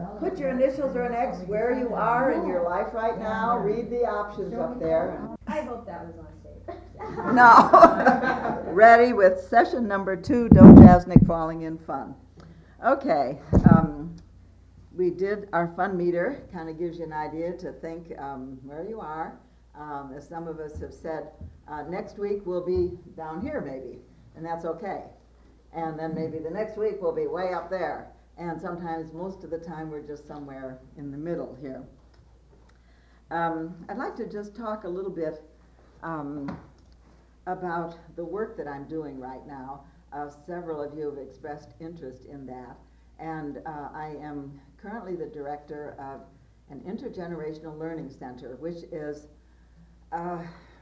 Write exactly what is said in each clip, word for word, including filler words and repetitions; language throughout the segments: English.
put your initials or an X where you are in your life right now. Read the options up there. I hope that was on tape. No. Ready with session number two, Dojasnik Falling in Fun. Okay. Um, we did our fun meter. Kind of gives you an idea to think um, where you are. Um, as some of us have said, uh, next week we'll be down here maybe, and that's okay. And then maybe the next week we'll be way up there. And sometimes, most of the time, we're just somewhere in the middle here. Um, I'd like to just talk a little bit um, about the work that I'm doing right now. Uh, several of you have expressed interest in that. And uh, I am currently the director of an intergenerational learning center, which is, uh,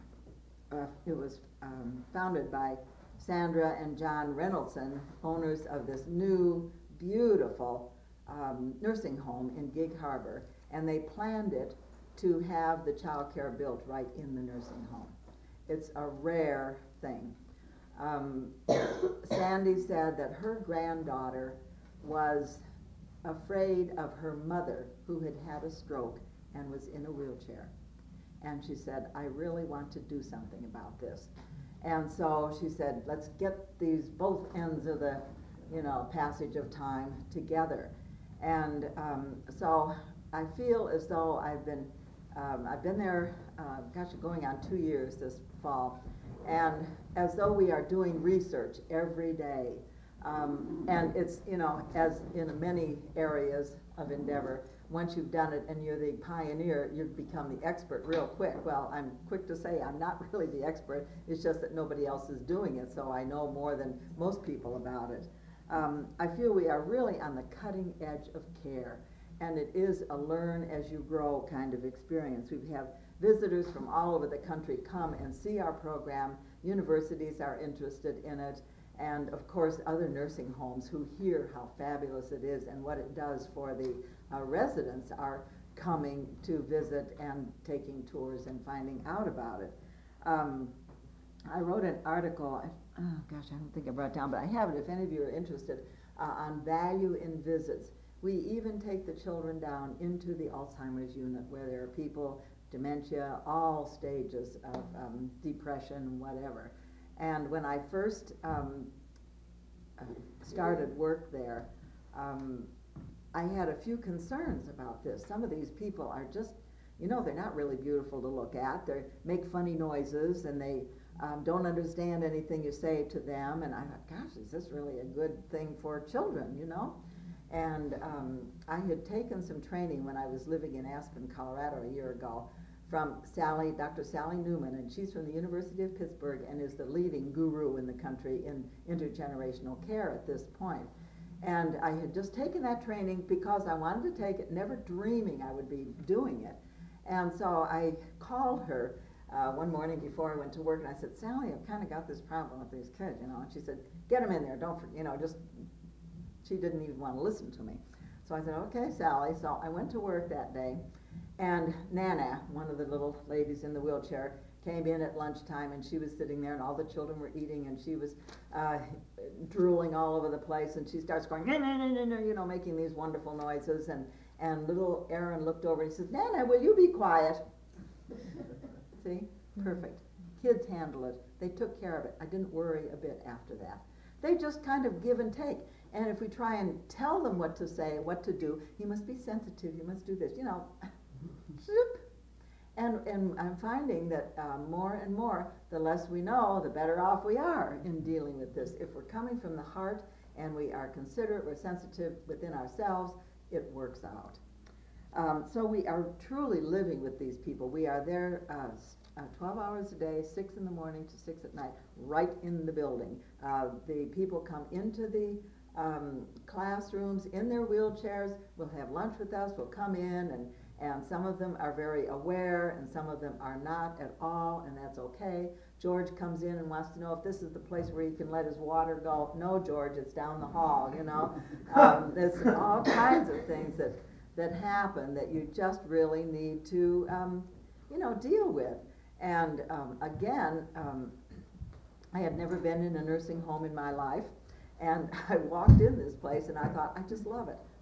uh, it was um, founded by Sandra and John Reynoldson, owners of this new, beautiful um, nursing home in Gig Harbor, and they planned it to have the child care built right in the nursing home. It's a rare thing. Um, Sandy said that her granddaughter was afraid of her mother, who had had a stroke and was in a wheelchair. And she said, I really want to do something about this. And so she said, let's get these both ends of the, you know, passage of time together. And um, so I feel as though I've been, um, I've been there, uh, gosh, going on two years this fall, and as though we are doing research every day. Um, and it's, you know, as in many areas of endeavor, once you've done it and you're the pioneer, you become the expert real quick. Well, I'm quick to say I'm not really the expert. It's just that nobody else is doing it, so I know more than most people about it. Um, I feel we are really on the cutting edge of care, and it is a learn as you grow kind of experience. We have visitors from all over the country come and see our program. Universities are interested in it, and of course other nursing homes who hear how fabulous it is and what it does for the uh, residents are coming to visit and taking tours and finding out about it. Um, I wrote an article, oh gosh, I don't think I brought it down, but I have it if any of you are interested, uh, on value in visits. We even take the children down into the Alzheimer's unit where there are people, dementia, all stages of um, depression, whatever. And when I first um, started work there, um, I had a few concerns about this. Some of these people are just, you know, they're not really beautiful to look at. They make funny noises, and they um, don't understand anything you say to them. And I thought, gosh, is this really a good thing for children, you know? And um, I had taken some training when I was living in Aspen, Colorado a year ago from Sally, Doctor Sally Newman, and she's from the University of Pittsburgh and is the leading guru in the country in intergenerational care at this point. And I had just taken that training because I wanted to take it, never dreaming I would be doing it. And so I called her uh, one morning before I went to work, and I said, Sally, I've kind of got this problem with these kids, you know. And she said, get them in there, don't, you know, just, she didn't even want to listen to me. So I said, okay, Sally. So I went to work that day, and Nana, one of the little ladies in the wheelchair, came in at lunchtime, and she was sitting there, and all the children were eating, and she was uh, drooling all over the place, and she starts going, no, no, no, no, no, you know, making these wonderful noises, and, and little Aaron looked over, and he says, Nana, will you be quiet? See? Perfect. Kids handle it. They took care of it. I didn't worry a bit after that. They just kind of give and take. And if we try and tell them what to say, what to do, you must be sensitive, you must do this, you know, and, and I'm finding that uh, more and more, the less we know, the better off we are in dealing with this. If we're coming from the heart and we are considerate, we're sensitive within ourselves, it works out. Um, so we are truly living with these people. We are there uh, uh, twelve hours a day, six in the morning to six at night, right in the building. Uh, the people come into the um, classrooms in their wheelchairs, will have lunch with us, will come in, and, and some of them are very aware, and some of them are not at all, and that's okay. George comes in and wants to know if this is the place where he can let his water go. No, George, it's down the hall, you know. Um, there's all kinds of things that that happen that you just really need to, um, you know, deal with. And um, again, um, I had never been in a nursing home in my life, and I walked in this place and I thought, I just love it.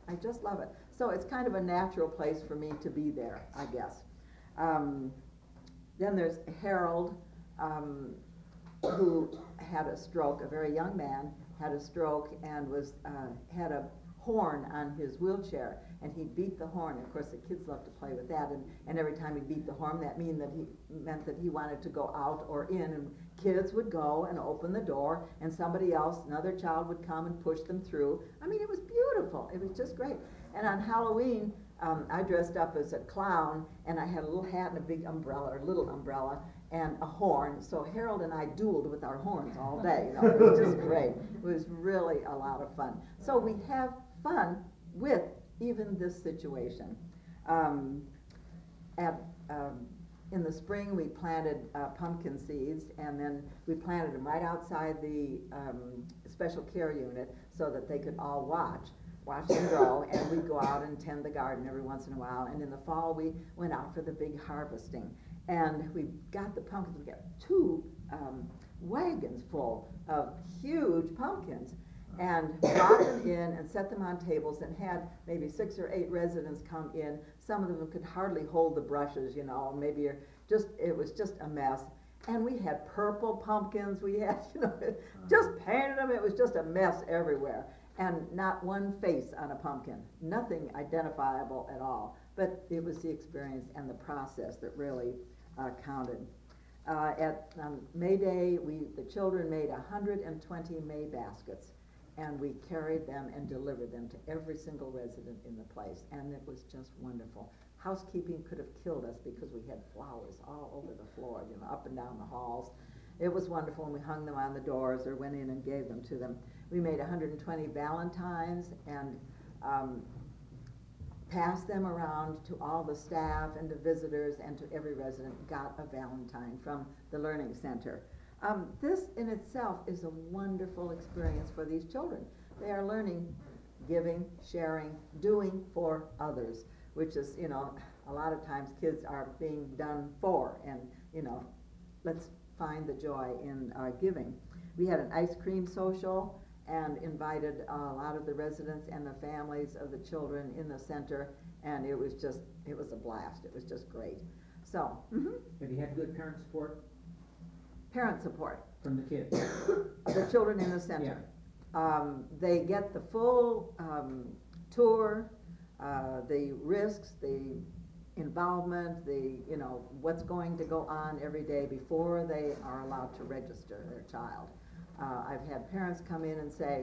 I just love it. So it's kind of a natural place for me to be there, I guess. Um, then there's Harold, um, who had a stroke, a very young man, had a stroke and was uh, had a horn on his wheelchair, and he beat the horn. Of course, the kids love to play with that, and, and every time he beat the horn, that mean that he meant that he wanted to go out or in, and kids would go and open the door, and somebody else, another child, would come and push them through. I mean, it was beautiful. It was just great. And on Halloween, um, I dressed up as a clown, and I had a little hat and a big umbrella, or little umbrella, and a horn. So Harold and I dueled with our horns all day. You know, it was just great. It was really a lot of fun. So we have fun with even this situation. Um, at, um, in the spring, we planted uh, pumpkin seeds, and then we planted them right outside the um, special care unit so that they could all watch. watch them grow, and we'd go out and tend the garden every once in a while. And in the fall, we went out for the big harvesting. And we got the pumpkins. We got two um, wagons full of huge pumpkins, and brought them in and set them on tables, and had maybe six or eight residents come in. Some of them could hardly hold the brushes, you know, maybe you're just, it was just a mess. And we had purple pumpkins. We had, you know, just painted them. It was just a mess everywhere. And not one face on a pumpkin, nothing identifiable at all. But it was the experience and the process that really uh, counted. Uh, at um, May Day, we, the children made one hundred twenty May baskets, and we carried them and delivered them to every single resident in the place, and it was just wonderful. Housekeeping could have killed us because we had flowers all over the floor, you know, up and down the halls. It was wonderful, and we hung them on the doors or went in and gave them to them. We made one hundred twenty Valentines and um, passed them around to all the staff and to visitors, and to every resident got a Valentine from the Learning Center. Um, this in itself is a wonderful experience for these children. They are learning giving, sharing, doing for others, which is, you know, a lot of times kids are being done for, and, you know, let's find the joy in uh, giving. We had an ice cream social and invited uh, a lot of the residents and the families of the children in the center, and it was just, it was a blast. It was just great. So, mm-hmm. Have you had good parent support Parent support. from the kids? The children in the center. Um, they get the full um, tour, uh, the risks, the involvement, the, you know, what's going to go on every day before they are allowed to register their child. Uh, I've had parents come in and say,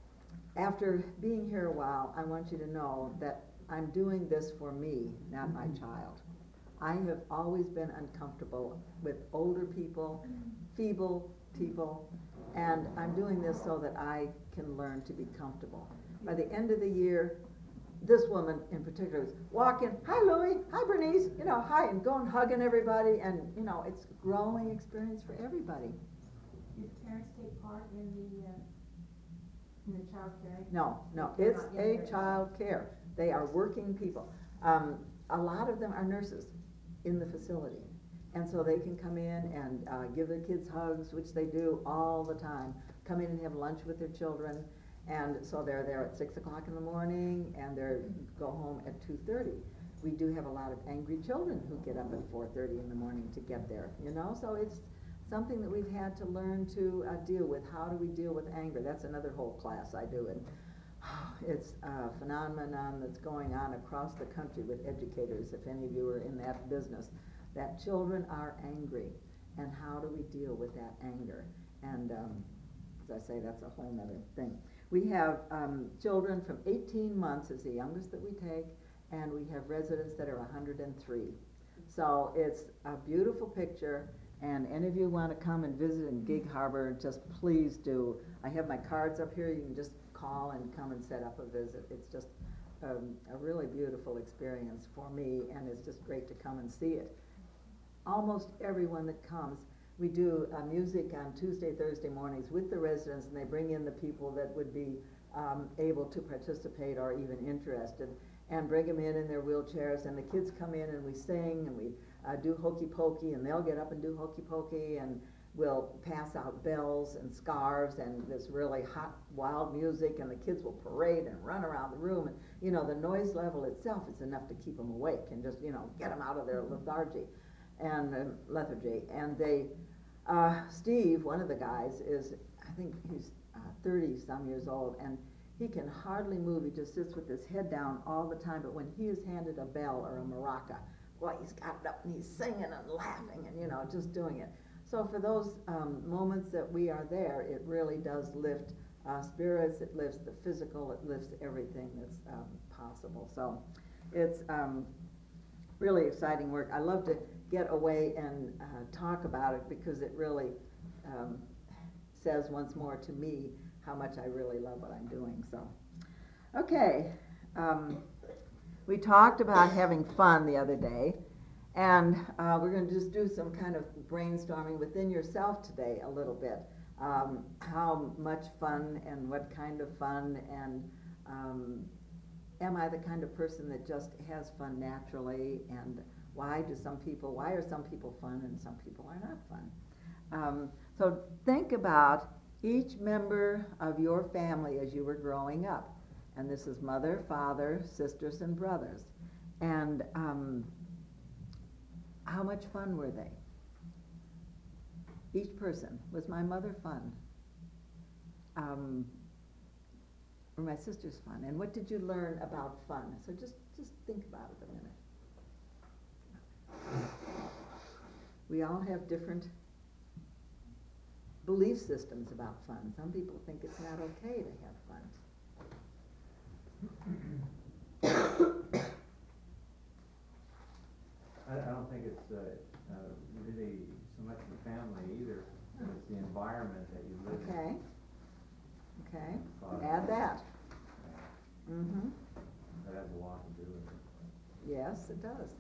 after being here a while, I want you to know that I'm doing this for me, not my child. I have always been uncomfortable with older people, feeble people, and I'm doing this so that I can learn to be comfortable. By the end of the year, this woman in particular was walking, hi Louie, hi Bernice, you know, hi, and going hugging everybody, and, you know, it's a growing experience for everybody. Did parents take part in the, uh, in the child care? No, no, They're it's not yet a there. child care. They are working people. Um, a lot of them are nurses in the facility, and so they can come in and uh, give their kids hugs, which they do all the time, come in and have lunch with their children, and so they're there at six o'clock in the morning, and they go home at two thirty. We do have a lot of angry children who get up at four thirty in the morning to get there, you know, so it's something that we've had to learn to uh, deal with. How do we deal with anger? That's another whole class I do, and it's a phenomenon that's going on across the country with educators, if any of you are in that business, that children are angry, and how do we deal with that anger? And um, as I say, that's a whole nother thing. We have um, children from eighteen months is the youngest that we take, and we have residents that are one hundred three. So it's a beautiful picture, and any of you want to come and visit in Gig Harbor, just please do. I have my cards up here. You can just call and come and set up a visit. It's just um, a really beautiful experience for me, and it's just great to come and see it. Almost everyone that comes, we do uh, music on Tuesday, Thursday mornings with the residents, and they bring in the people that would be um, able to participate or even interested, and bring them in in their wheelchairs, and the kids come in and we sing and we uh, do hokey pokey, and they'll get up and do hokey pokey, and will pass out bells and scarves and this really hot, wild music, and the kids will parade and run around the room. And, you know, the noise level itself is enough to keep them awake and just, you know, get them out of their lethargy and uh, lethargy. And they, uh, Steve, one of the guys, is, I think he's uh, thirty-some years old, and he can hardly move. He just sits with his head down all the time. But when he is handed a bell or a maraca, boy, he's got it up and he's singing and laughing and, you know, just doing it. So for those um, moments that we are there, it really does lift uh, spirits, it lifts the physical, it lifts everything that's um, possible. So it's um, really exciting work. I love to get away and uh, talk about it because it really um, says once more to me how much I really love what I'm doing. So, okay, um, we talked about having fun the other day. And uh, we're going to just do some kind of brainstorming within yourself today a little bit. Um, how much fun and what kind of fun, and um, am I the kind of person that just has fun naturally, and why do some people, why are some people fun and some people are not fun? Um, so think about each member of your family as you were growing up. And this is mother, father, sisters, and brothers. And um, how much fun were they? Each person. Was my mother fun? Um, were my sisters fun? And what did you learn about fun? So just, just think about it a minute. We all have different belief systems about fun. Some people think it's not okay to have fun. I, I don't think it's uh, uh, really so much the family either, but it's the environment that you live Okay. in. Okay. Uh, Add that. Mm-hmm. That has a lot to do with it. Yes, it does.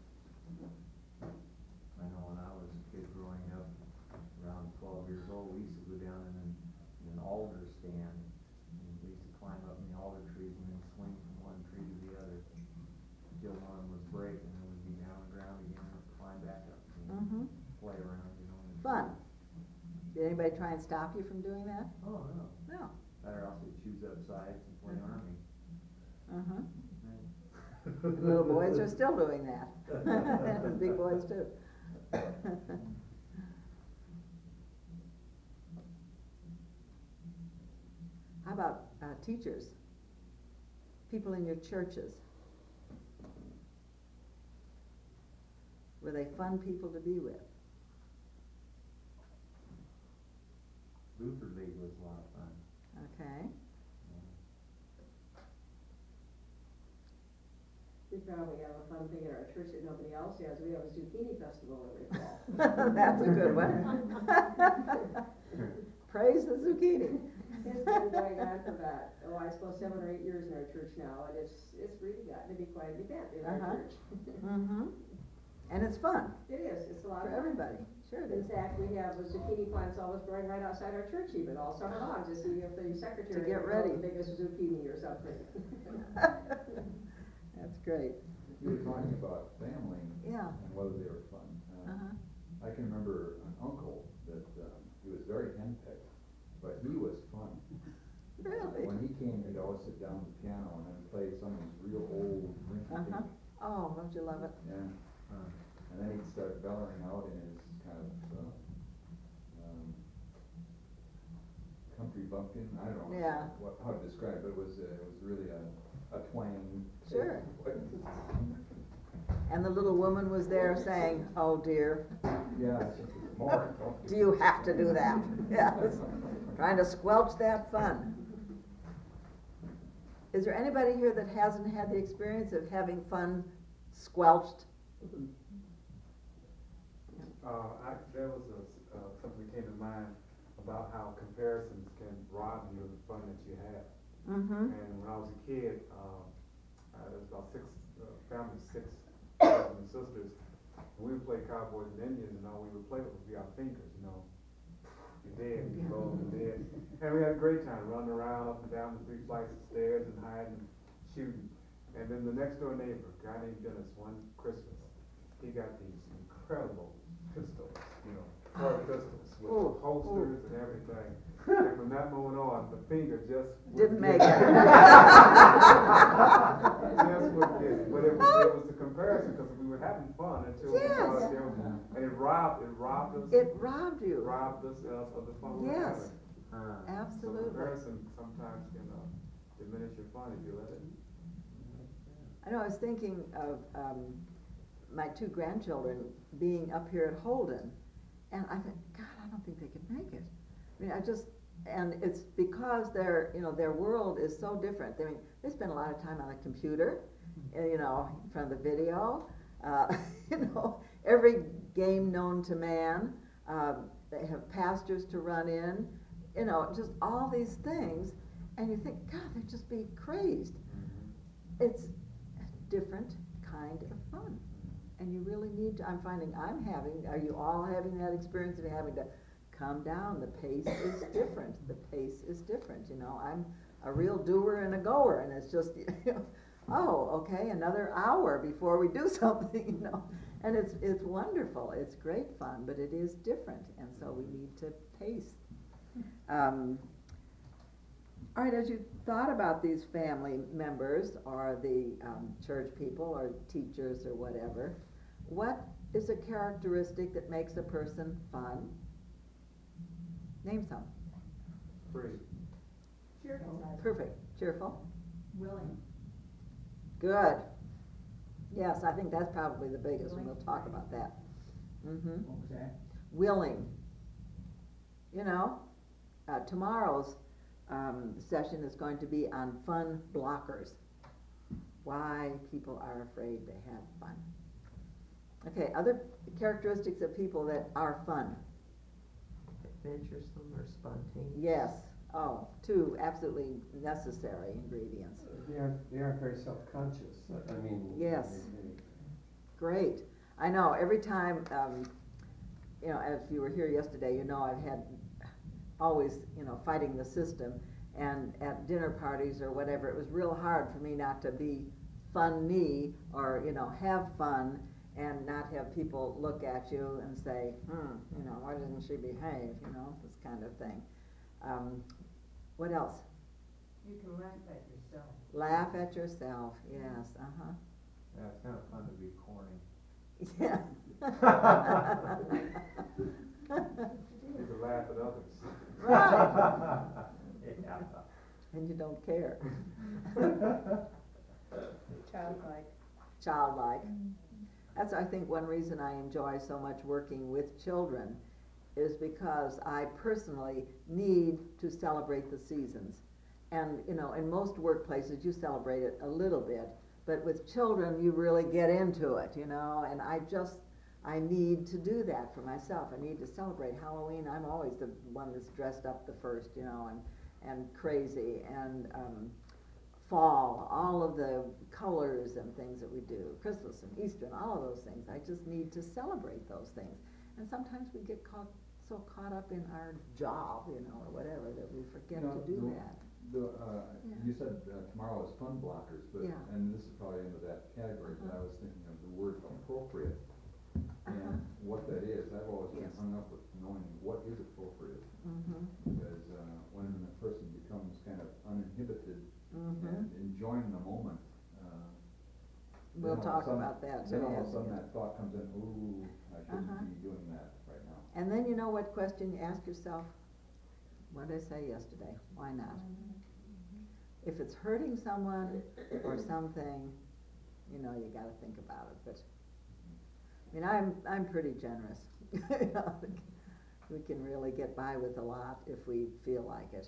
I know when I was a kid growing up, around twelve years old, we used to go down in an, in an alder stand. And we used to climb up in the alder trees and then swing from one tree to the other until one would break, and then we'd be down on the ground again and climb back up again. Mm-hmm. Play around, you know. And Fun. Did anybody try and stop you from doing that? Oh, no. No. That or else we'd choose up sides and play Mhm. army. Uh-huh. Right. Little boys are still doing that. And big boys too. How about uh, teachers? People in your churches? Were they fun people to be with? Luther League was a lot of fun. Okay. We probably have a fun thing in our church that nobody else has. We have a zucchini festival every fall. That's a good one. Praise the zucchini. It's been going on for about, oh, I suppose seven or eight years in our church now, and it's, it's really gotten to be quite an event in our Uh-huh. church. Mm-hmm. And it's fun It is, it's a lot for of fun. everybody. Sure it In is. fact, we have the zucchini plants always growing right outside our church even, all summer long, to see if the secretary get can grow ready. the biggest zucchini or something. That's great. You were talking about family Yeah. and whether they were fun. Uh, Uh-huh. I can remember an uncle that um, he was very henpecked, but he was fun. Really? When he came, he'd always sit down at the piano and then play some of these real old rinky Uh-huh. dink. Oh, don't you love it? Yeah. Huh. And then he'd start bellowing out in his kind of uh, um, country bumpkin. I don't know Yeah. what, how to describe it. It was uh, it was really a a twang. Sure. And the little woman was there saying, "Oh dear, Yeah. More. do you have to do that?" Yes. Trying to squelch that fun. Is there anybody here that hasn't had the experience of having fun squelched? Uh, I, there was a, uh, something that came to mind about how comparisons can rob you of the fun that you have. Mm-hmm. And when I was a kid, uh, uh, there was about six, uh, family of six brothers and sisters. And we would play cowboys and Indians, and all we would play with would be our fingers, you know. You're dead, you roll, you're dead. And we had a great time running around up and down the three flights of stairs and hiding and shooting. And then the next door neighbor, a guy named Dennis, one Christmas, he got these incredible pistols, you know, toy pistols with Ooh, holsters and everything. And from that moment on, the finger just. Didn't wouldn't make get it. Just wouldn't get it, but it was, it was the comparison, because we were having fun until we Yes. saw that there was, and it robbed, it robbed us. It robbed you. Robbed us of, of the fun we were Yes. having. Uh, So Absolutely. comparison sometimes can, uh, diminish your fun if you let it. I know, I was thinking of, um, my two grandchildren being up here at Holden, and I thought, God, I don't think they could make it. I mean, I just, and it's because their, you know, their world is so different. I mean, they spend a lot of time on the computer, uh, you know, in front of the video, uh, you know, every game known to man. Um, they have pastures to run in, you know, just all these things, and you think, God, they'd just be crazed. It's a different kind of fun. And you really need to, I'm finding I'm having, are you all having that experience of having to calm down? The pace is different. The pace is different, you know. I'm a real doer and a goer, and it's just, you know, oh, okay, another hour before we do something, you know. And it's it's wonderful. It's great fun, but it is different, and so we need to pace. Um, all right, as you thought about these family members or the um, church people or teachers or whatever, what is a characteristic that makes a person fun? Name some. Free. Cheerful. Perfect. Cheerful. Willing. Good. Yes, I think that's probably the biggest, and we'll talk about that. Mm-hmm. What was that? Willing. You know, uh, tomorrow's um, session is going to be on fun blockers. Why people are afraid to have fun. Okay, other characteristics of people that are fun. Adventuresome or spontaneous. Yes. Oh, two absolutely necessary ingredients. They aren't, they aren't very self-conscious, I mean. Yes. they- they- Great. I know, every time, um, you know, if you were here yesterday, you know I've had always, you know, fighting the system. And at dinner parties or whatever, it was real hard for me not to be funny or, you know, have fun and not have people look at you and say, hmm, you know, why doesn't she behave, you know, this kind of thing. Um, what else? You can laugh at yourself. Laugh at yourself, yes, uh-huh. yeah, it's kind of fun to be corny. Yeah. You can laugh at others. Right. Yeah. And you don't care. Childlike. Childlike. That's, I think, one reason I enjoy so much working with children is because I personally need to celebrate the seasons. And, you know, in most workplaces, you celebrate it a little bit, but with children, you really get into it, you know, and I just, I need to do that for myself. I need to celebrate Halloween. I'm always the one that's dressed up the first, you know, and, and crazy, and um, fall, all of the colors and things that we do, Christmas and Easter and all of those things. I just need to celebrate those things. And sometimes we get caught, so caught up in our job, you know, or whatever, that we forget You know, to do the- that. The, uh, Yeah. you said uh, tomorrow is fun blockers, but, Yeah. and this is probably into that category, but I was thinking of the word appropriate. And what that is, I've always been Yes. hung up with knowing what is appropriate, Mm-hmm, because, uh, when a person becomes kind of uninhibited mm-hmm. and enjoying the moment, uh. We'll then all of a talk sudden- about that Then all of today, a sudden yeah. that thought comes in, ooh, I shouldn't Uh-huh. be doing that right now. And then you know what question you ask yourself? What did I say yesterday? Why not? If it's hurting someone or something, you know, you gotta think about it, but, I mean, I'm, I'm pretty generous. You know, we can really get by with a lot if we feel like it.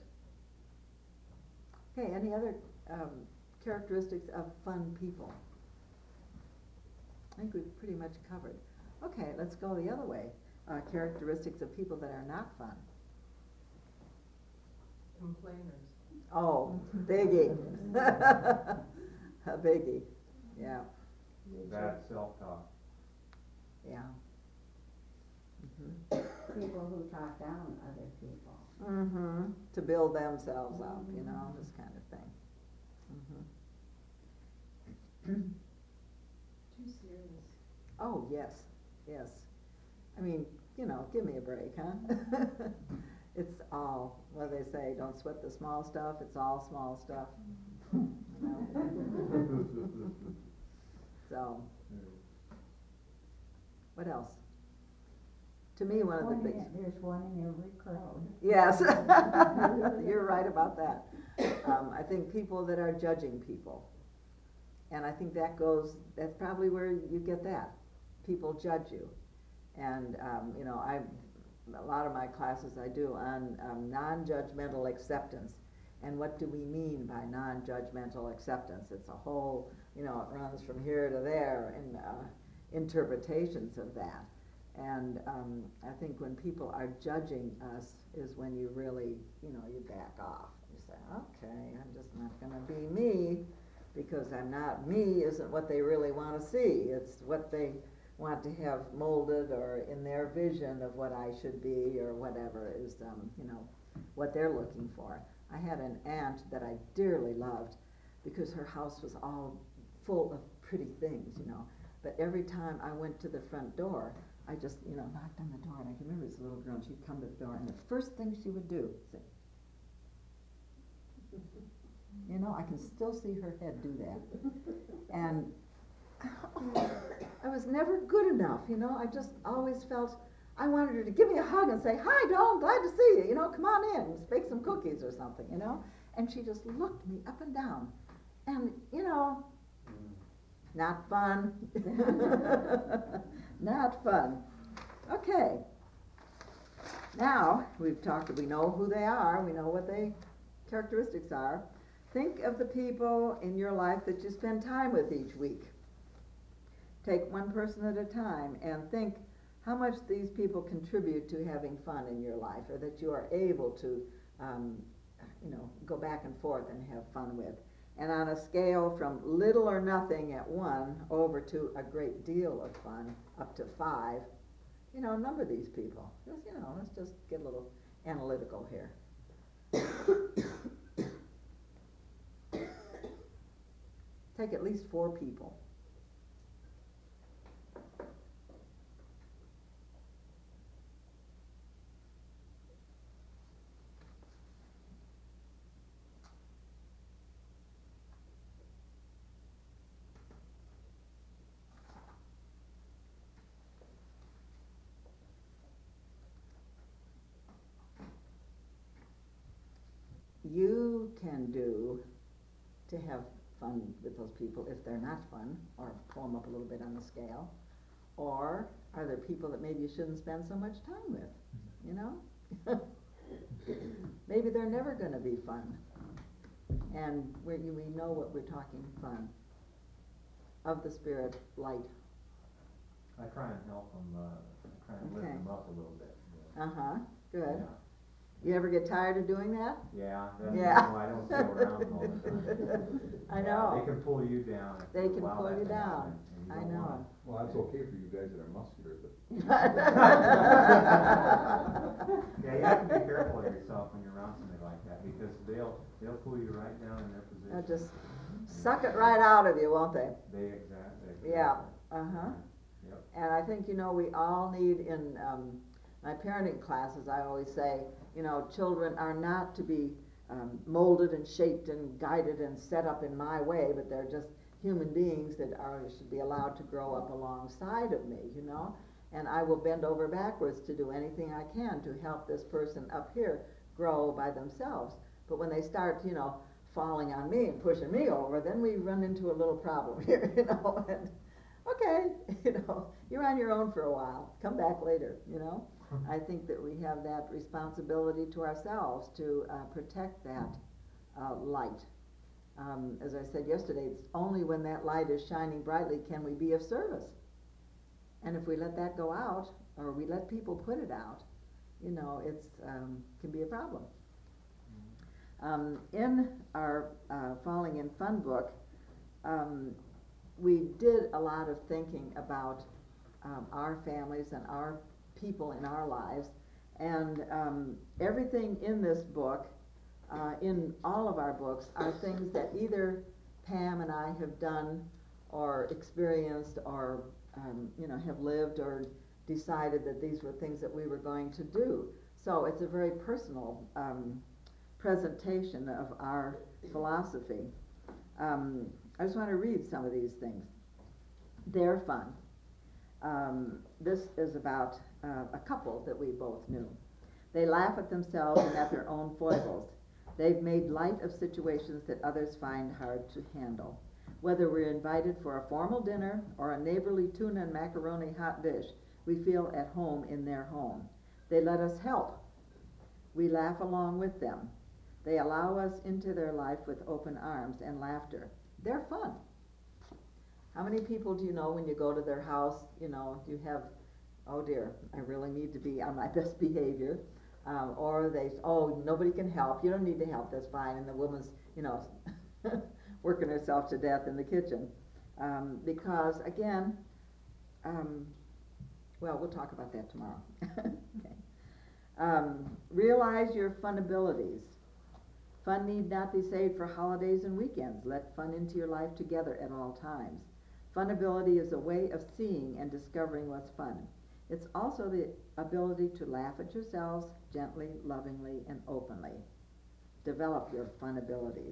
Okay, any other, um, characteristics of fun people? I think we've pretty much covered. Okay, let's go the other way. Uh, characteristics of people that are not fun. Complainers. Oh, biggie. A biggie, yeah, Bad self-talk. yeah. Mm-hmm. People who talk down other people. Mm-hmm, to build themselves up, you know, this kind of thing. Mm-hmm. Too serious. Oh, yes, yes. I mean, you know, give me a break, huh? It's all, what do they say, don't sweat the small stuff, it's all small stuff. You know? So, what else? To me, one of One the in things. it- There's one in every crowd. Yes, you're right about that. Um, I think people that are judging people, and I think that goes, that's probably where you get that. People judge you. And, um, you know, I, a lot of my classes I do on um, non-judgmental acceptance. And what do we mean by non-judgmental acceptance? It's a whole, you know, it runs from here to there in uh, interpretations of that. And um, I think when people are judging us is when you really, you know, you back off. You say, okay, I'm just not going to be me, because I'm not me isn't what they really want to see. It's what they want to have molded or in their vision of what I should be or whatever is, um, you know, what they're looking for. I had an aunt that I dearly loved because her house was all full of pretty things, you know. But every time I went to the front door, I just, you know, knocked on the door, and I can remember this little girl, and she'd come to the door, and the first thing she would do, say, you know, I can still see her head do that. And I was never good enough, you know, I just always felt, I wanted her to give me a hug and say, hi, Dawn, glad to see you, you know, come on in, let's bake some cookies or something, you know. And she just looked me up and down, and, you know, not fun. Not fun. Okay. Now, we've talked, we know who they are, we know what their characteristics are. Think of the people in your life that you spend time with each week. Take one person at a time and think how much these people contribute to having fun in your life, or that you are able to, um, you know, go back and forth and have fun with. And on a scale from little or nothing at one over to a great deal of fun up to five, you know, number these people. Just, you know, let's just get a little analytical here. Take at least four people. You can do to have fun with those people if they're not fun, or pull them up a little bit on the scale? Or are there people that maybe you shouldn't spend so much time with, you know? Maybe they're never going to be fun. And we we know what we're talking fun. Of the spirit, light. I try and help them, uh, try and lift Okay. them up a little bit. Yeah. Uh-huh, good. Yeah. You ever get tired of doing that? Yeah, that's Yeah. why I don't stay around them all the time. I Yeah, know. They can pull you down. if They you can allow pull that you to happen, down. and you I don't know. want Well, that's okay for you guys that are muscular, but Yeah, you have to be careful of yourself when you're around somebody like that, because they'll, they'll pull you right down in their position. They'll just suck it right out of you, won't they? They exactly. Yeah, uh-huh. Yep. And I think, you know, we all need, in um, my parenting classes, I always say, you know, children are not to be um, molded and shaped and guided and set up in my way, but they're just human beings that are should be allowed to grow up alongside of me, you know. And I will bend over backwards to do anything I can to help this person up here grow by themselves. But when they start, you know, falling on me and pushing me over, then we run into a little problem here, you know. And okay, you know, you're on your own for a while. Come back later, you know. I think that we have that responsibility to ourselves to uh, protect that uh, light. Um, as I said yesterday, it's only when that light is shining brightly can we be of service. And if we let that go out, or we let people put it out, you know, it's um, can be a problem. Um, in our uh, Falling in Fun book, um, we did a lot of thinking about um, our families and our people in our lives, and um, everything in this book, uh, in all of our books, are things that either Pam and I have done or experienced or um, you know, have lived or decided that these were things that we were going to do. So it's a very personal um, presentation of our philosophy. Um, I just want to read some of these things. They're fun. Um, this is about uh, a couple that we both knew. They laugh at themselves and at their own foibles. They've made light of situations that others find hard to handle. Whether we're invited for a formal dinner or a neighborly tuna and macaroni hot dish, we feel at home in their home. They let us help. We laugh along with them. They allow us into their life with open arms and laughter. They're fun. How many people do you know when you go to their house, you know, you have, oh dear, I really need to be on my best behavior. Um, or they, oh, nobody can help. You don't need to help, that's fine. And the woman's, you know, working herself to death in the kitchen. Um, because, again, um, well, we'll talk about that tomorrow. Okay. Um, realize your fun abilities. Fun need not be saved for holidays and weekends. Let fun into your life together at all times. Fun ability is a way of seeing and discovering what's fun. It's also the ability to laugh at yourselves gently, lovingly, and openly. Develop your fun abilities.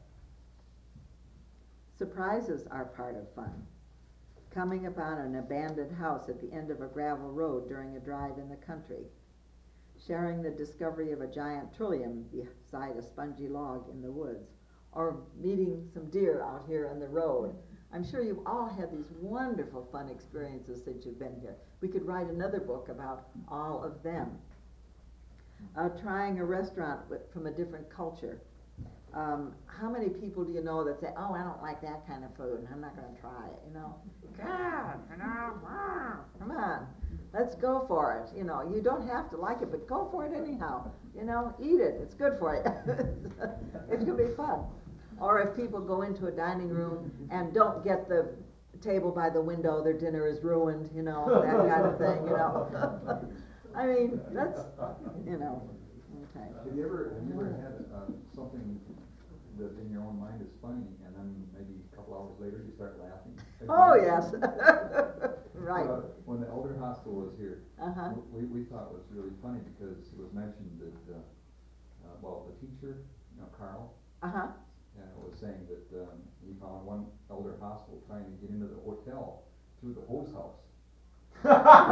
Surprises are part of fun. Coming upon an abandoned house at the end of a gravel road during a drive in the country. Sharing the discovery of a giant trillium beside a spongy log in the woods. Or meeting some deer out here on the road. I'm sure you've all had these wonderful fun experiences since you've been here. We could write another book about all of them. Uh, trying a restaurant with, from a different culture. Um, how many people do you know that say, oh, I don't like that kind of food, and I'm not going to try it, you know? God, you know, come on, let's go for it. You know, you don't have to like it, but go for it anyhow. You know, eat it, it's good for you. It's going to be fun. Or if people go into a dining room and don't get the table by the window, their dinner is ruined, you know, that kind of thing, you know. I mean, that's, you know, okay. Have you ever, have you ever had uh, something that in your own mind is funny, and then maybe a couple hours later you start laughing? Oh, yes. Right. Uh, when the elder hostel was here, Uh-huh. we, we thought it was really funny because it was mentioned that, uh, uh, well, the teacher, you know, Carl, Uh-huh. uh, was saying that um, he found one elder hostel trying to get into the hotel through the hose house. Oh,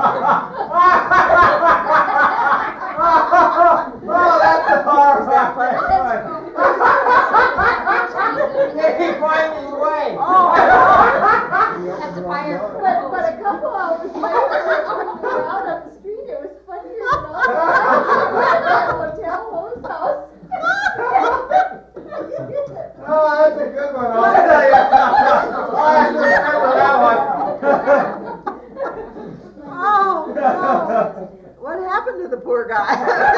that's horrible. He finds his way. At the fire. But, but a couple hours later, when we were out on the street, it was funnier than all. That hotel hose house. Oh, that's a good one. I'll tell you. Oh, I have to remember that one. Oh, no. What happened to the poor guy?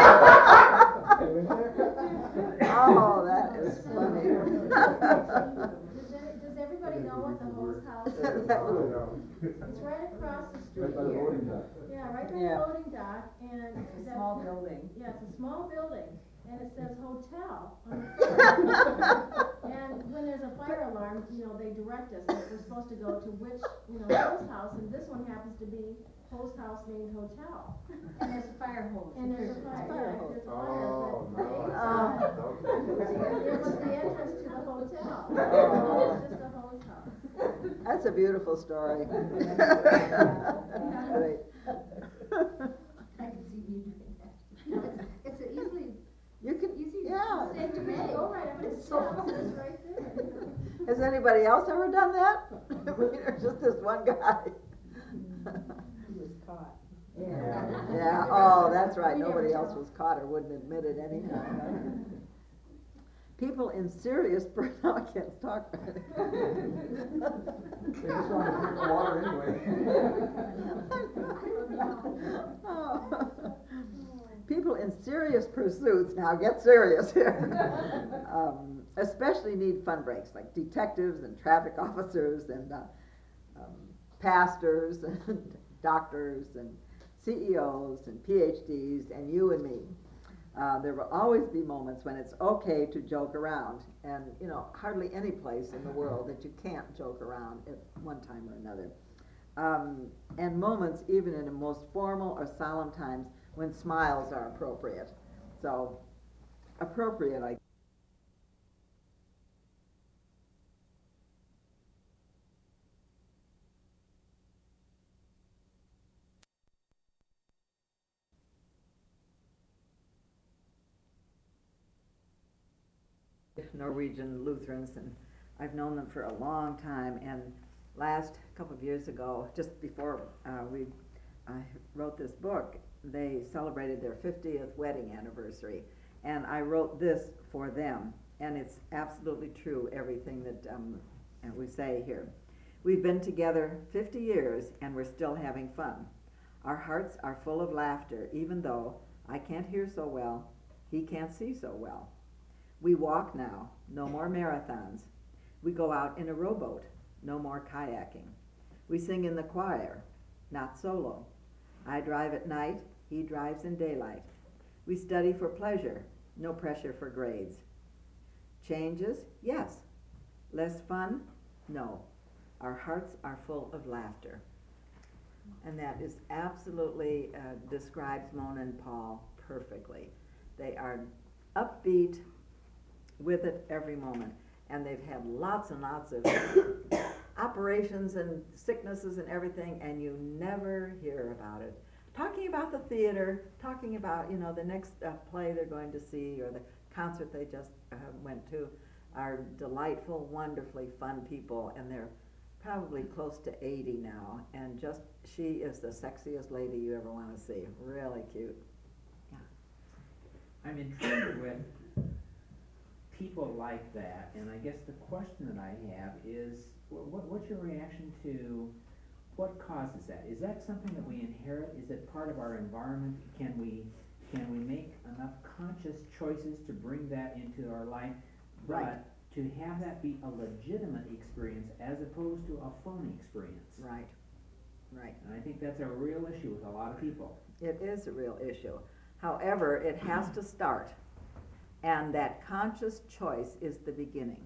Oh, that is funny. Does, it, does everybody know what the hose house is? It's right across the street Right by the here. loading dock. Yeah, right by Yeah. the loading dock, and It's a that- small building. Yeah, it's a small building, and it says hotel on the front. And when there's a fire alarm, you know, they direct us, that we're supposed to go to which, you know, hose house, and this one happens to be hose house named hotel. And there's a fire hose. And there's a fire, Fire yeah, hose. there's a fire, Oh, but no. they, Okay. it was the entrance to the hotel. Oh. It's just a hose house. That's a beautiful story. Great. I can see you doing that. It's a easily, You can, easy yeah. thing to make. Go right up to the It's so steps, fun. it's right there. Has anybody else ever done that? Or just this one guy? He was caught. Yeah, oh, that's right, We never nobody else tell. was caught or wouldn't admit it anyhow. People in serious burnout, I can't talk. They just want to drink the water anyway. Oh. People in serious pursuits, now get serious here, um, especially need fun breaks, like detectives and traffic officers and uh, um, pastors and doctors and C E Os and P H Ds and you and me. Uh, there will always be moments when it's okay to joke around, and you know, hardly any place in the world that you can't joke around at one time or another. um, and moments even in the most formal or solemn times when smiles are appropriate. So, appropriate, I Norwegian Lutherans, and I've known them for a long time. And last couple of years ago, just before uh, we uh, wrote this book, they celebrated their fiftieth wedding anniversary, and I wrote this for them. And it's absolutely true, everything that um, we say here. We've been together fifty years, and we're still having fun. Our hearts are full of laughter, even though I can't hear so well, he can't see so well. We walk now, no more marathons. We go out in a rowboat, no more kayaking. We sing in the choir, not solo. I drive at night, he drives in daylight. We study for pleasure, no pressure for grades. Changes? Yes. Less fun? No. Our hearts are full of laughter. And that is absolutely uh, describes Mona and Paul perfectly. They are upbeat with it every moment, and they've had lots and lots of operations and sicknesses and everything, and you never hear about it. Talking about the theater, talking about, you know, the next uh, play they're going to see, or the concert they just uh, went to, are delightful, wonderfully fun people, and they're probably close to eighty now, and just, she is the sexiest lady you ever want to see. Really cute. Yeah. I'm intrigued with people like that, and I guess the question that I have is, what, what's your reaction to what causes that? Is that something that we inherit? Is it part of our environment? Can we can we make enough conscious choices to bring that into our life? Right. But to have that be a legitimate experience as opposed to a phony experience. Right. Right. And I think that's a real issue with a lot of people. It is a real issue. However, it has to start. And that conscious choice is the beginning.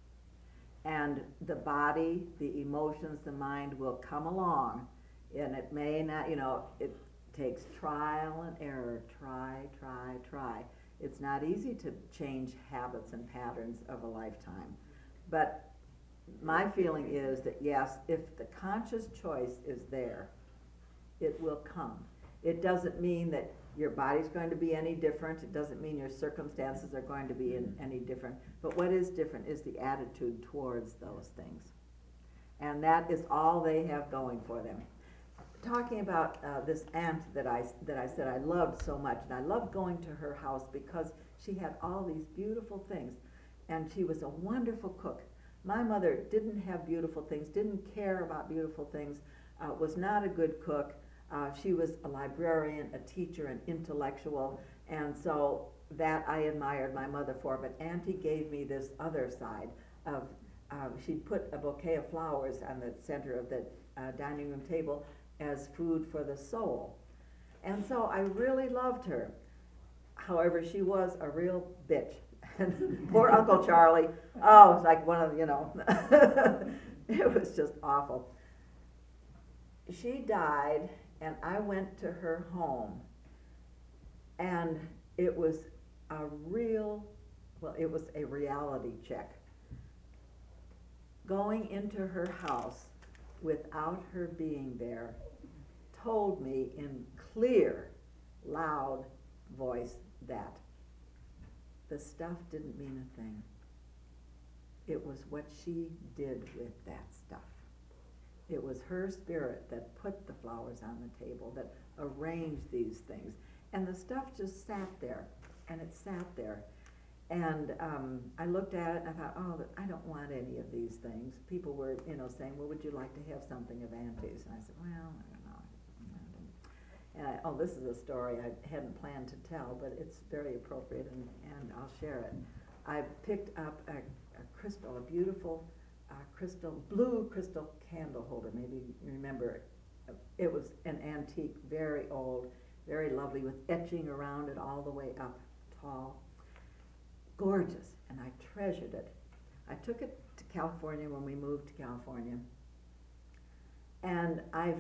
And the body, the emotions, the mind will come along. And it may not, you know, it takes trial and error. Try, try, try. It's not easy to change habits and patterns of a lifetime. But my feeling is that yes, if the conscious choice is there, it will come. It doesn't mean that your body's going to be any different. It doesn't mean your circumstances are going to be in any different. But what is different is the attitude towards those things. And that is all they have going for them. Talking about uh, this aunt that I, that I said I loved so much, and I loved going to her house because she had all these beautiful things, and she was a wonderful cook. My mother didn't have beautiful things, didn't care about beautiful things, uh, was not a good cook. Uh, she was a librarian, a teacher, an intellectual, and so that I admired my mother for. But Auntie gave me this other side of, uh, she'd put a bouquet of flowers on the center of the uh, dining room table as food for the soul. And so I really loved her. However, she was a real bitch. And poor Uncle Charlie, oh, it's like one of, you know, it was just awful. She died, and I went to her home, and it was a real, well, it was a reality check. Going into her house without her being there told me in clear, loud voice that the stuff didn't mean a thing. It was what she did with that stuff. It was her spirit that put the flowers on the table, that arranged these things. And the stuff just sat there, and it sat there. And um, I looked at it and I thought, oh, I don't want any of these things. People were, you know, saying, well, would you like to have something of Auntie's? And I said, well, I don't know. And I, oh, this is a story I hadn't planned to tell, but it's very appropriate, and, and I'll share it. I picked up a, a crystal, a beautiful uh, crystal, blue crystal candle holder. Maybe you remember it. It was an antique, very old, very lovely, with etching around it all the way up, tall. Gorgeous, and I treasured it. I took it to California when we moved to California. And I've,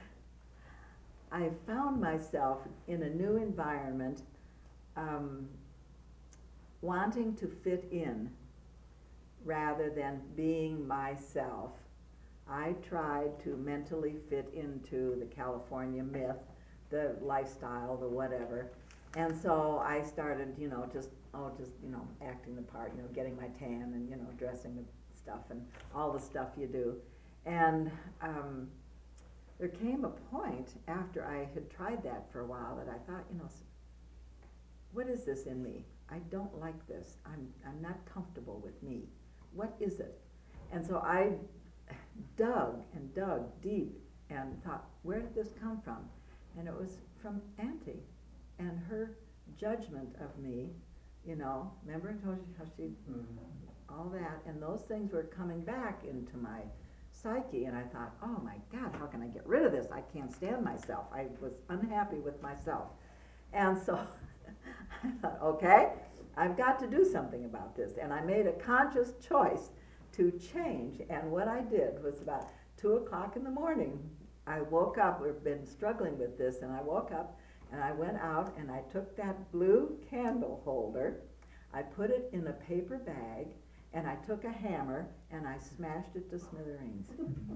I found myself in a new environment, um, wanting to fit in rather than being myself. I tried to mentally fit into the California myth, the lifestyle, the whatever. And so I started, you know, just, oh, just, you know, acting the part, you know, getting my tan and, you know, dressing the stuff and all the stuff you do. And um, there came a point after I had tried that for a while that I thought, you know, what is this in me? I don't like this. I'm, I'm not comfortable with me. What is it? And so I dug and dug deep and thought, where did this come from? And it was from Auntie and her judgment of me, you know, remember I told you how she, Mhm. all that, and those things were coming back into my psyche, and I thought, oh my God, how can I get rid of this? I can't stand myself. I was unhappy with myself. And so I thought, okay, I've got to do something about this. And I made a conscious choice to change. And what I did was about two o'clock in the morning, I woke up, we've been struggling with this, and I woke up and I went out and I took that blue candle holder, I put it in a paper bag, and I took a hammer and I smashed it to smithereens.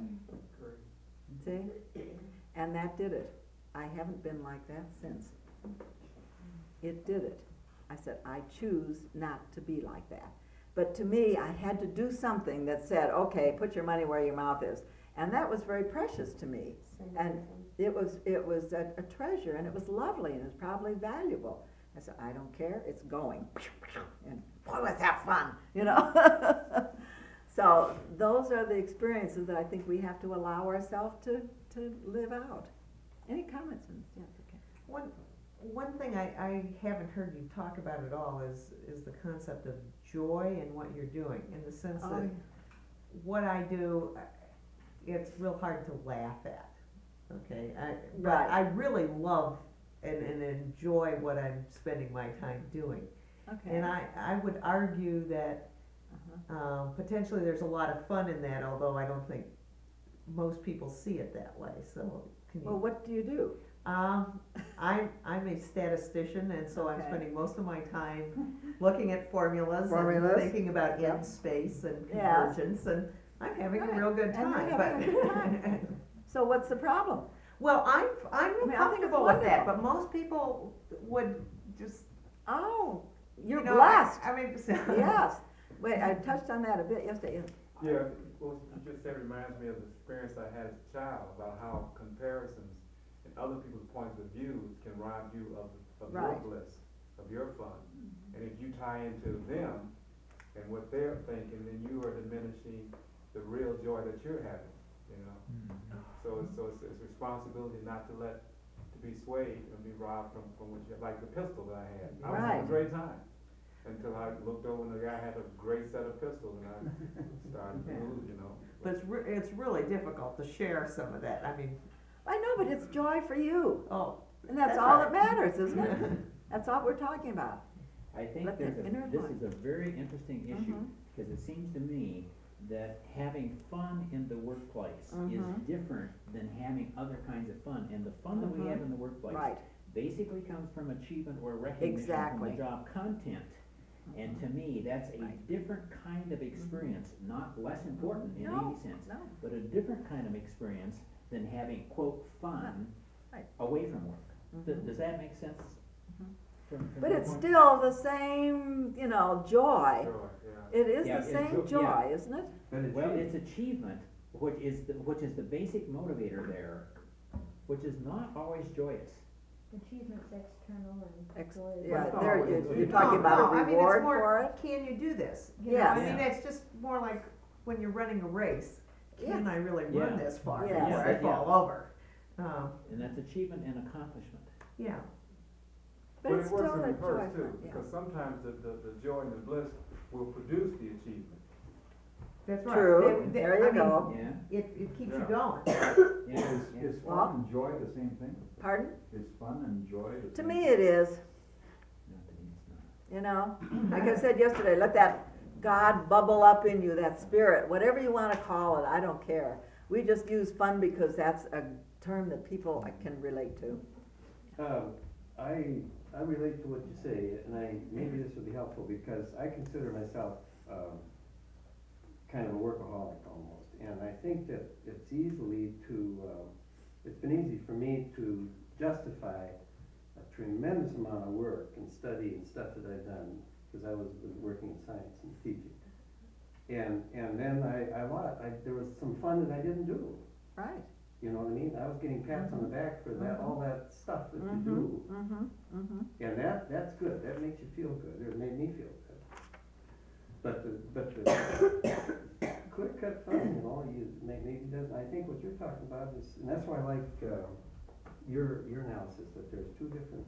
See? And that did it. I haven't been like that since. It did it. I said, I choose not to be like that. But to me, I had to do something that said, okay, put your money where your mouth is. And that was very precious to me. And it was, it was a, a treasure, and it was lovely, and it was probably valuable. I said, I don't care, it's going. And boy, let's have fun, you know? So those are the experiences that I think we have to allow ourselves to, to live out. Any comments? Yes, okay. One, one thing I, I haven't heard you talk about at all is, is the concept of joy in what you're doing, in the sense Oh, that yeah. what I do, it's real hard to laugh at, okay? I, but Right. I really love and, and enjoy what I'm spending my time doing. Okay. And I, I would argue that Uh-huh. um, potentially there's a lot of fun in that, although I don't think most people see it that way, so can you? Well, what do you do? Um, I'm, I'm a statistician, and so I'm Okay. spending most of my time looking at formulas, Formulas. and thinking about Yep. end space and Yeah. convergence, and I'm having Right. a real good And you're time, having a good time. but. So what's the problem? Well, I'm, I'm I real mean, I think it's comfortable with that, wonderful. but most people would just, Oh, you're you know, blessed. I, I mean. Yes. Wait, I touched on that a bit yesterday. Yeah, what you just said reminds me of the experience I had as a child about how comparisons and other people's points of views can rob you of, of your Right. bliss, of your fun. And if you tie into them and what they're thinking, then you are diminishing the real joy that you're having, you know? So it's, so it's, it's responsibility not to let, to be swayed and be robbed from, from what you, like the pistol that I had. I was having Right. a great time. Until I looked over and the guy had a great set of pistols and I started to lose, you know. But it's re- it's really difficult to share some of that, I mean, I know, but it's joy for you. oh. And that's, That's all right. that matters, isn't it? That's all we're talking about. I think Let there's the a, inner this voice. is a very interesting issue, Mhm. because it seems to me that having fun in the workplace is Mhm. different than having other kinds of fun. And the fun that we Mhm. have in the workplace Right. basically comes from achievement or recognition from Exactly. the job content. And to me, that's a Right. different kind of experience, not less important in No, any sense, no. but a different kind of experience than having, quote, fun Right. away from work. Does, Mhm. does that make sense? Mhm. From- from But your it's point? still the same, you know, joy. Joy, yeah. It is Yeah, the it's same jo- yeah. joy, isn't it? But Well, it's achievement, which is, the which is the basic motivator there, which is not always joyous. Achievement's external and Ex- joy is. Yeah, Well, there, no, you- it's- you're it's- talking about No, a I mean, it's reward more, for it? Can you do this? You know, Yes. I mean, Yeah. it's just more like when you're running a race, can I really Yeah. run this far Yes. before I Yeah. fall over? Um, And that's achievement and accomplishment. yeah, But But it's it works still in a reverse joy, too, yeah. because sometimes the, the, the joy and the bliss will produce the achievement. that's right. True, They- they- there I you mean, go. Yeah, It, it keeps you Yeah. going. yeah, Is, yeah. is Well- fun and joy the same thing? Pardon? Is fun and joy the same? To me, it is, Not that it's not. you know, like I said yesterday, let that God bubble up in you, that spirit, whatever you wanna call it, I don't care. We just use fun because that's a term that people can relate to. Um, I, I relate to what you say, and I, maybe this will be helpful, because I consider myself, um, kind of a workaholic almost, and I think that it's easily to, uh, it's been easy for me to justify a tremendous amount of work and study and stuff that I've done, because I was, was working in science and teaching. And, and then I, I lot, I, there was some fun that I didn't do, Right. you know what I mean? I was getting pats on the back for that, all that stuff that you do. Mm-hmm, mm-hmm. And that, that's good, that makes you feel good, or it made me feel good. But the, but the clear cut fun, you know, you, may- maybe doesn't, I think what you're talking about is, and that's why I like, uh, your, your analysis, that there's two different.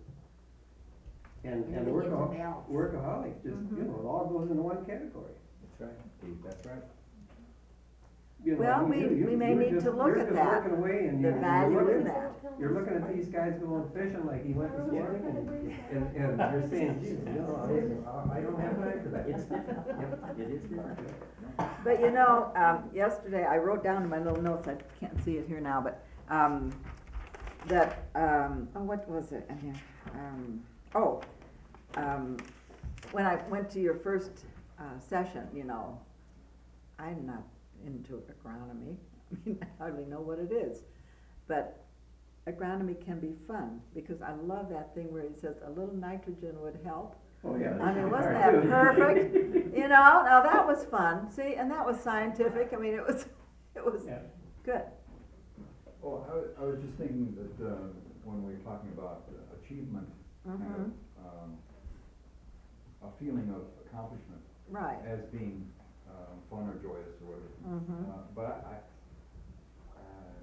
And, and Everything is a workaholic, balance. workaholic, just, you know, it all goes into one category. That's right, Steve, that's right. You know, Well, I mean, we- you- you- we may you're need just- to look you're at just that, working away and the you're- you're value in looking- that. You're looking at these guys going fishing like he went this morning, and, and, and you're saying, geez, you know, I, I don't have time for that. It's different, Yep, it is different. But you know, um, yesterday I wrote down in my little notes, I can't see it here now, but, um, that, um, oh, what was it? in here? Um, oh, um, when I went to your first, uh, session, you know, I'm not into agronomy. I mean, I hardly know what it is. But agronomy can be fun, because I love that thing where he says a little nitrogen would help. Oh, yeah. I mean, wasn't that perfect? You know, now that was fun, see, and that was scientific, I mean, it was, it was Yeah. good. Oh, I was, I was just thinking that, uh, when we were talking about uh, achievement, kind of, Mhm. um, a feeling of accomplishment Right. as being, um, fun or joyous or whatever. Mhm. Uh, but I, I, uh,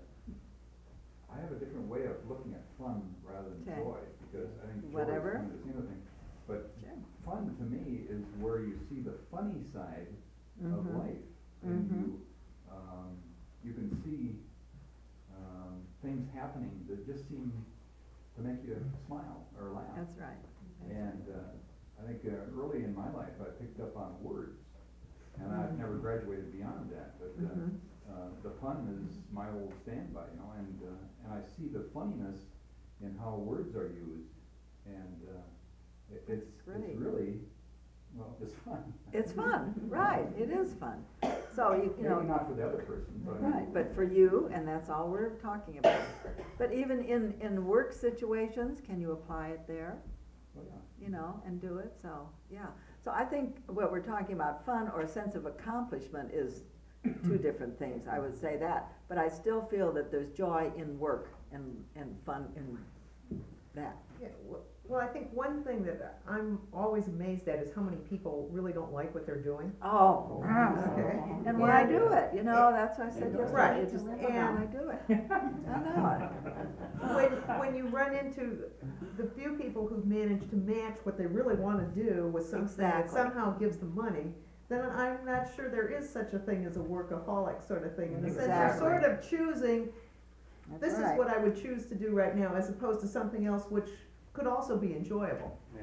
I have a different way of looking at fun rather than Okay. joy, because I think joy is Whatever. kind of the same thing. But Sure. fun to me is where you see the funny side of Mhm. life, and Mhm. you, um, you can see, um, things happening that just seem to make you smile or laugh. That's right. That's And, uh, I think, uh, early in my life, I picked up on words, and I've Mhm. never graduated beyond that, but, uh, Mhm. uh, the pun is my old standby, you know, and, uh, and I see the funniness in how words are used, and, uh, it, it's, it's Great. really, well, it's fun. It's fun, right, it is fun. So you, you know. Maybe not for the other person, but I mean. Right, but for you, and that's all we're talking about. But even in, in work situations, can you apply it there? Oh, yeah. You know, and do it, so, yeah. So I think what we're talking about, fun or a sense of accomplishment, is two different things, I would say that. But I still feel that there's joy in work and, and fun in that. Yeah, w- well, I think one thing that I'm always amazed at is how many people really don't like what they're doing. Oh, Okay. and why do it, you know, that's what I said yesterday, Right, it's just, why and- do it? I know it. When, when you run into the few people who've managed to match what they really wanna do with something that Exactly. somehow gives them money, then I'm not sure there is such a thing as a workaholic sort of thing, in the sense you're Exactly. sort of choosing, That's this is right. what I would choose to do right now, as opposed to something else which could also be enjoyable. Yeah.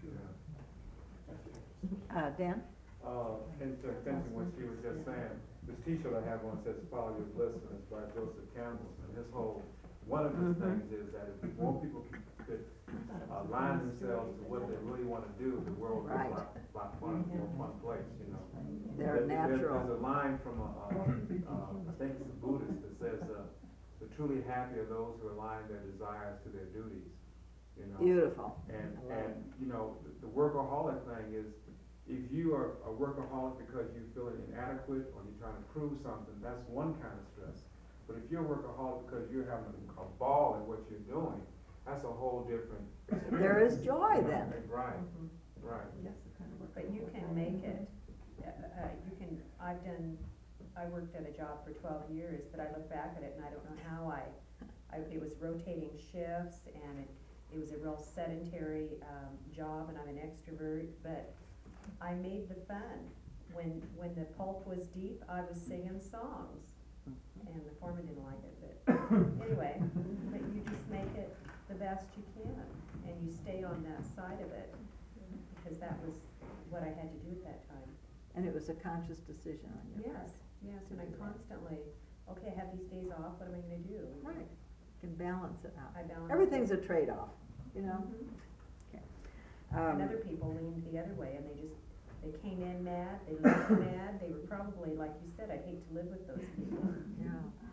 Uh, Dan? Uh, in extension what she was just saying, this t-shirt I have on says follow your bliss, and it's by Joseph Campbell, and his whole, one of his Mhm. things is that if more people could, could align themselves to what they really wanna do, the world would be a Right. lot, lot fun, more fun place, you know. They're There- there- natural. There's a line from a, uh, uh, I think it's a Buddhist that says, uh, the truly happy are those who align their desires to their duties, you know. Beautiful. And, I love and, you know, the, the workaholic thing is, if you are a workaholic because you feel inadequate or you're trying to prove something, that's one kind of stress. But if you're a workaholic because you're having a, a ball at what you're doing, that's a whole different experience. There is joy then. Right, right. But you can make it, uh, uh, you can, I've done, I worked at a job for twelve years, but I look back at it and I don't know how I, I, it was rotating shifts, and it, it was a real sedentary, um, job, and I'm an extrovert, but I made the fun. When, when the pulp was deep, I was singing songs, and the foreman didn't like it, but anyway, but you just make it the best you can, and you stay on that side of it, because that was what I had to do at that time. And it was a conscious decision on your part. Yes, yes, and I constantly okay, I have these days off, what am I gonna do? Right, can balance it out. I balance. Everything's it. a trade-off, you know? Mhm. Okay. And Um, other people leaned the other way, and they just, they came in mad, they left mad, they were probably, like you said, I'd hate to live with those people. Yeah.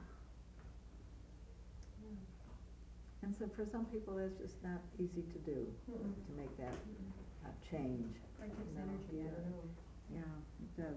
And so for some people, it's just not easy to do, Mm-mm. to make that uh, change. It takes No. energy, I don't know. Yeah, it does.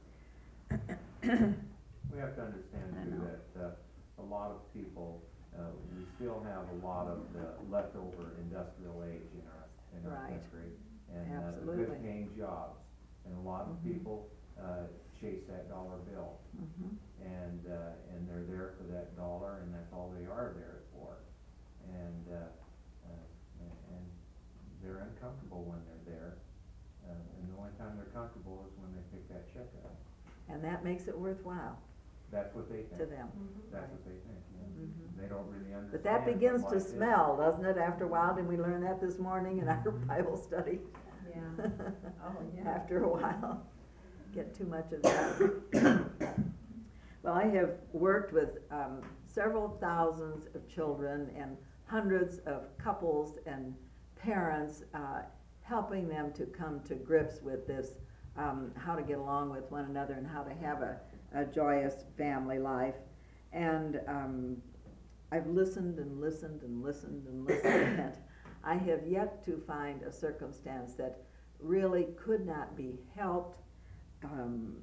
We have to understand I too know. that, uh, a lot of people, uh, we still have a lot of the leftover industrial age in our, in our Right. country. And, uh, the Absolutely. good paying jobs, and a lot of Mhm. people, uh, chase that dollar bill. Mhm. And, uh, and they're there for that dollar, and that's all they are there for. And, uh, uh, and, and they're uncomfortable when they're there, uh, and the only time they're comfortable is when they pick that check up. And that makes it worthwhile That's what they think. to them. Mhm. That's what they think, yeah. Mhm. They don't really understand. But that what begins to life is. smell, doesn't it, after a while? Didn't we learn that this morning in our Bible study? Yeah. Oh, yeah. After a while, get too much of that. Well, I have worked with um, several thousands of children and hundreds of couples and parents, uh, helping them to come to grips with this, um, how to get along with one another and how to have a, a joyous family life. And um, I've listened and listened and listened and listened, and I have yet to find a circumstance that really could not be helped, um,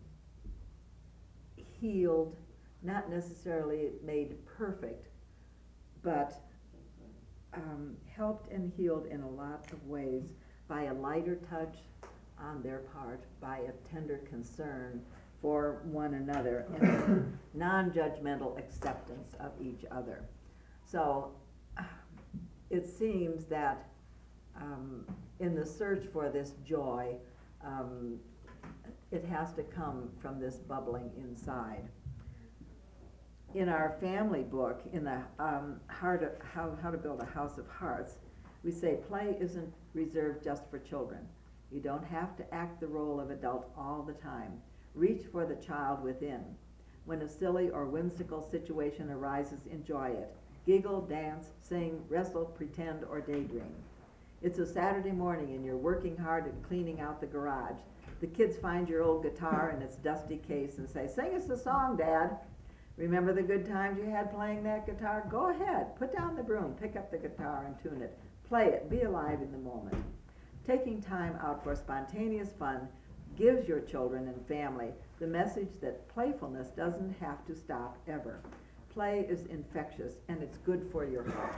healed, not necessarily made perfect, but um, helped and healed in a lot of ways by a lighter touch on their part, by a tender concern for one another, and a non-judgmental acceptance of each other. So uh, it seems that um, in the search for this joy, um, it has to come from this bubbling inside. In our family book, in the um, Heart of, how, how to Build a House of Hearts, we say play isn't reserved just for children. You don't have to act the role of adult all the time. Reach for the child within. When a silly or whimsical situation arises, enjoy it. Giggle, dance, sing, wrestle, pretend, or daydream. It's a Saturday morning and you're working hard at cleaning out the garage. The kids find your old guitar in its dusty case and say, "Sing us a song, Dad." Remember the good times you had playing that guitar? Go ahead, put down the broom, pick up the guitar and tune it. Play it, be alive in the moment. Taking time out for spontaneous fun gives your children and family the message that playfulness doesn't have to stop ever. Play is infectious and it's good for your heart.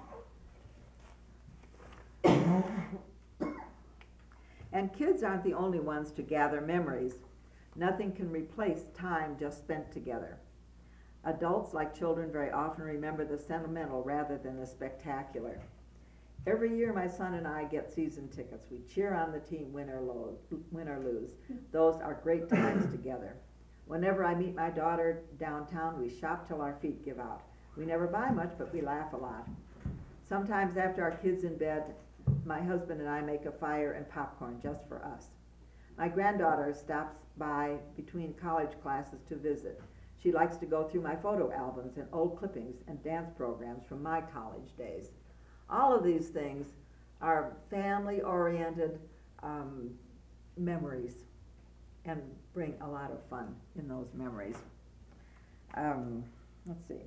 And kids aren't the only ones to gather memories. Nothing can replace time just spent together. Adults, like children, very often remember the sentimental rather than the spectacular. Every year my son and I get season tickets. We cheer on the team win or, lo- win or lose. Those are great times together. Whenever I meet my daughter downtown, we shop till our feet give out. We never buy much, but we laugh a lot. Sometimes after our kids in bed, my husband and I make a fire and popcorn just for us. My granddaughter stops by between college classes to visit. She likes to go through my photo albums and old clippings and dance programs from my college days. All of these things are family-oriented um, memories and bring a lot of fun in those memories. Um, let's see.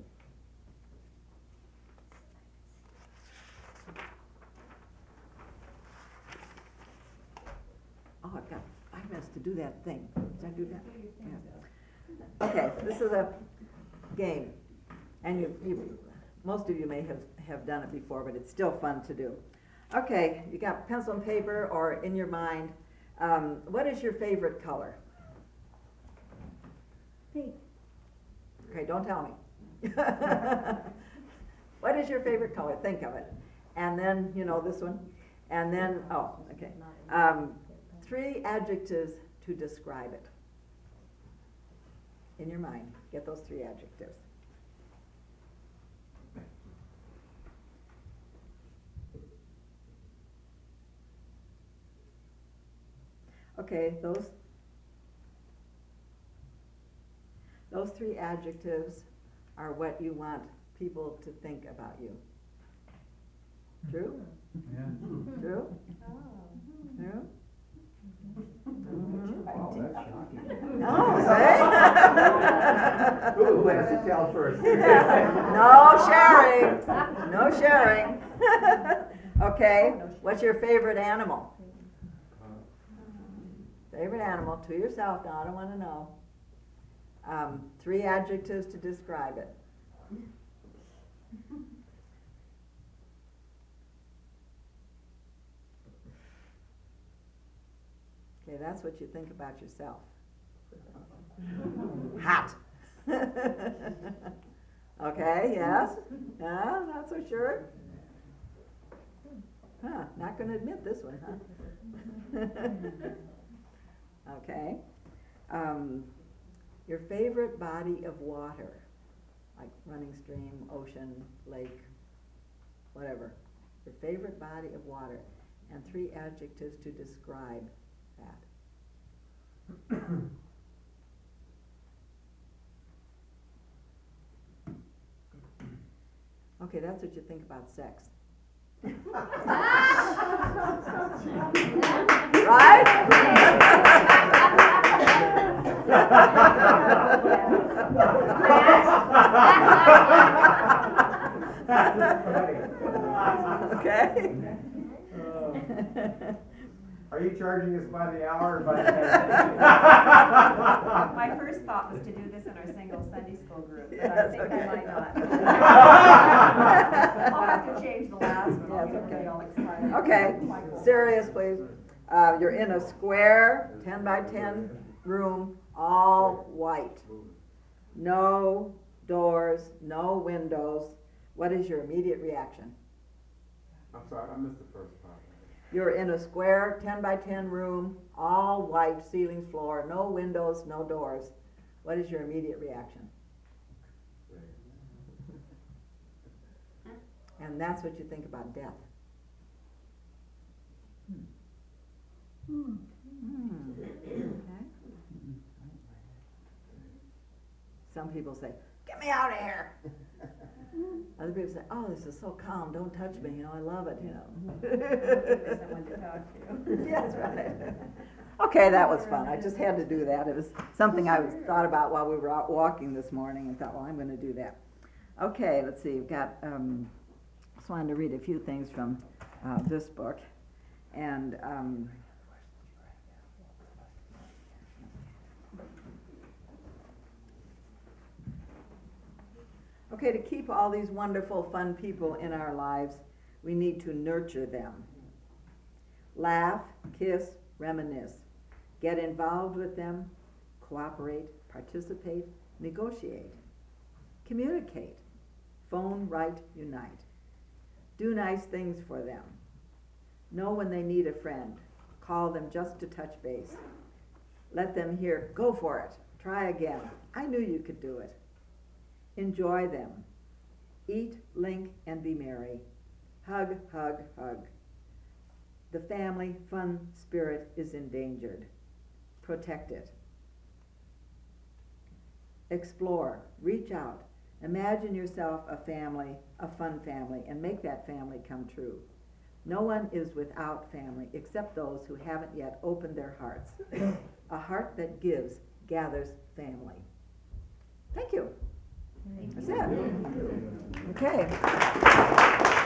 Oh, I've got five minutes to do that thing. Did I do that? Yeah. Okay, this is a game, and you, you, most of you may have, have done it before, but it's still fun to do. Okay, you got pencil and paper or in your mind. Um, what is your favorite color? Pink. Okay, don't tell me. What is your favorite color? Think of it. And then, you know, this one. And then, oh, okay. Um, three adjectives to describe it. In your mind, get those three adjectives. Okay, those those three adjectives are what you want people to think about you. True? Yeah. True? Oh. True? Wow, that's shocking. Oh, right? Who has to tell first? No sharing, no sharing. Okay, what's your favorite animal? Favorite animal, to yourself now, I don't wanna know. Um, three adjectives to describe it. Okay, that's what you think about yourself. Hot. Okay, yes? Yeah, not so sure? Huh, not gonna admit this one, huh? Okay. Um, your favorite body of water, like running stream, ocean, lake, whatever. Your favorite body of water, and three adjectives to describe that. Okay, that's what you think about sex. Okay. Are you charging us by the hour or by the minute? My first thought was to do this in our single Sunday school group, but I Yes, think okay. I might not. I'll have to change the last one, I'll Yes, get okay. really all excited. Okay, serious, please. Uh, you're in a square, ten by ten room, all white. No doors, no windows. What is your immediate reaction? I'm sorry, I missed the first part. You're in a square, ten by ten room, all white, ceiling, floor, no windows, no doors. What is your immediate reaction? And that's what you think about death. Hmm. Hmm. Okay. Some people say, "Get me out of here." Other people say, "Oh, this is so calm. Don't touch me. You know, I love it. You know." There's someone to talk to. Yes, right. Okay, that was fun. I just had to do that. It was something I was thought about while we were out walking this morning, and thought, well, I'm going to do that. Okay, let's see. We've got. Um, just wanted to read a few things from uh, this book, and. Um, Okay, to keep all these wonderful, fun people in our lives, we need to nurture them. Laugh, kiss, reminisce. Get involved with them, cooperate, participate, negotiate. Communicate. Phone, write, unite. Do nice things for them. Know when they need a friend. Call them just to touch base. Let them hear, "Go for it. Try again. I knew you could do it." Enjoy them. Eat, link, and be merry. Hug, hug, hug. The family fun spirit is endangered. Protect it. Explore. Reach out. Imagine yourself a family, a fun family, and make that family come true. No one is without family except those who haven't yet opened their hearts. A heart that gives gathers family. Thank you. That's it. Okay.